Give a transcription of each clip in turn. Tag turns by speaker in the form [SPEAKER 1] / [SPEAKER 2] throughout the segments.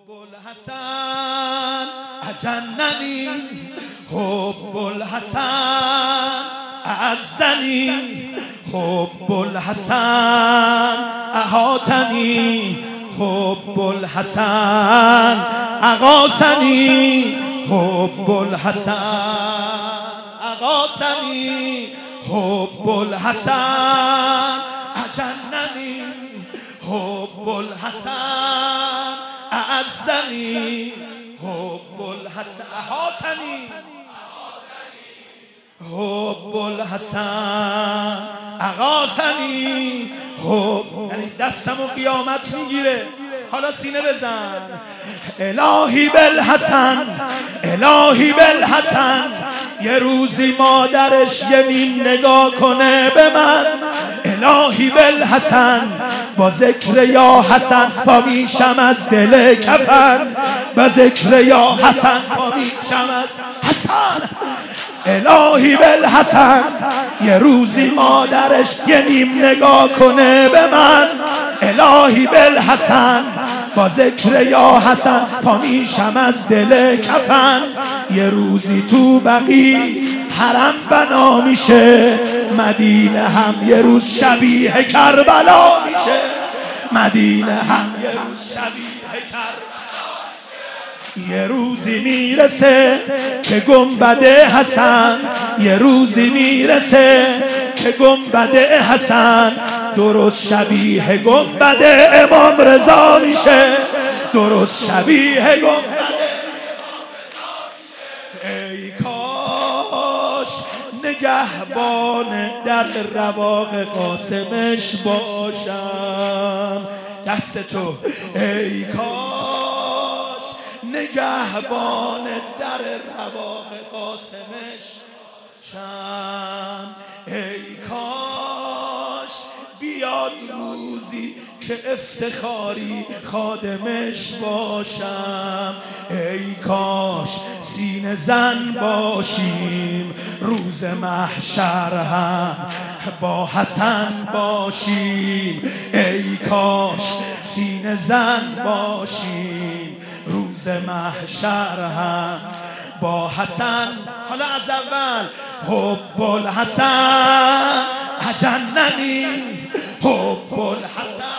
[SPEAKER 1] الحسن اجننی، حب الحسن اعزنی، حب الحسن احاطنی، حب الحسن اغاثنی، حب الحسن اغاثنی، حب الحسن اجننی، حب الحسن اعزنی، حب الحسن احاطنی، حب الحسن اغاثنی. یعنی دستمو قیامت میگیره. حالا سینه بزن. الهی بالحسن، الهی بالحسن، یه روزی مادرش یه نیم نگاه کنه به من. الهی بالحسن، با ذکر یا حسن پا میشم از دل کفن، با ذکر یا حسن پا میشم از حسن. الهی بالحسن، یه روزی مادرش یه نیم نگاه کنه به من. الهی بالحسن، با ذکر یا حسن پا میشم از دل کفن. یه روزی تو بقی حرم بنا میشه، مدینه هم یه روز شبیه کربلا میشه، مدینه هم یه روز شبیه کربلا میشه. یه روزی میرسه که گنبد حسن، یه روزی میرسه که گنبد حسن درست شبیه گنبد امام رضا میشه، درست شبیه گنبد امام رضا میشه. ای کاش نگهبان در رواق قاسمش باشم. دست تو. ای کاش نگهبان در رواق قاسمش باشم. ای کاش بیاد روزی که افتخاری خادمش باشم. ای کاش سینه زن باشیم روز محشر هم با حسن باشیم. ای کاش سینه زن باشیم روز محشر هم با حسن. حالا از اول. حب الحسن اجننی، حب الحسن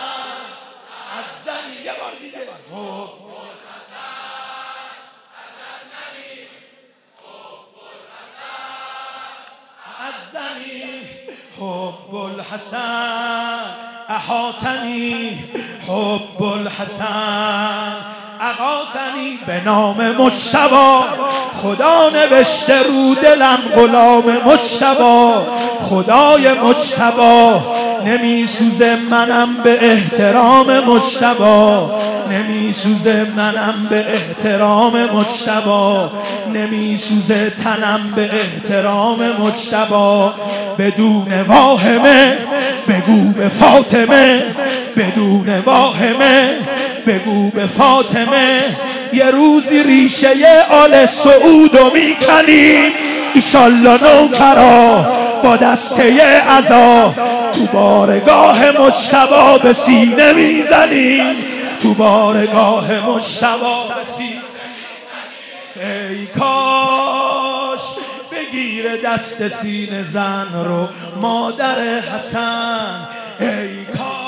[SPEAKER 1] اعزنی. یه بار دیگه. حب الحسن اجننی، حب الحسن اعزنی، حب الحسن احاطنی، حب الحسن اغاثنی. به نام مجتبی خدا نوشته رو دلم غلام مجتبی. خدای مجتبی نمیسوزه منم به احترام مجتبی، نمیسوزه منم به احترام مجتبی، نمیسوزه تنم به احترام مجتبی. بدون واهمه بگو به فاطمه، بدون واهمه بگو به فاطمه. یه روزی ریشه آل سعودو میکنیم ایشالله نوکرا با دسته عزا. تو بارگاه مجتبی به سینه میزنیم، تو بارگاه مجتبی به سینه میزنیم. ای کاش بگیره دست سینه زن رو مادر حسن. ای کاش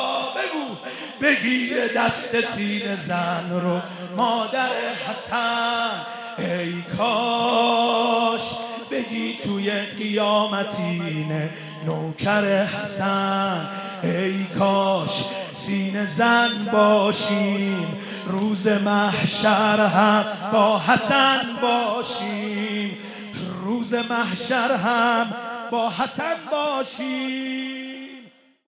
[SPEAKER 1] بگیر دست سینه زن رو مادر حسن. ای کاش بگی توی قیامتین نوکر حسن. ای کاش سینه زن باشیم روز محشر هم با حسن باشیم، روز محشر هم با حسن باشیم.